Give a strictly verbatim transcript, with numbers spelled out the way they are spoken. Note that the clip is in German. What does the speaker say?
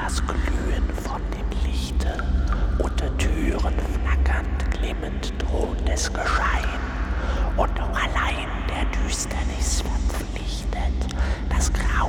das Glühen von dem Lichte, unter Türen flackernd, glimmend drohendes Geschein, und auch allein der Düsternis verpflichtet, das Grau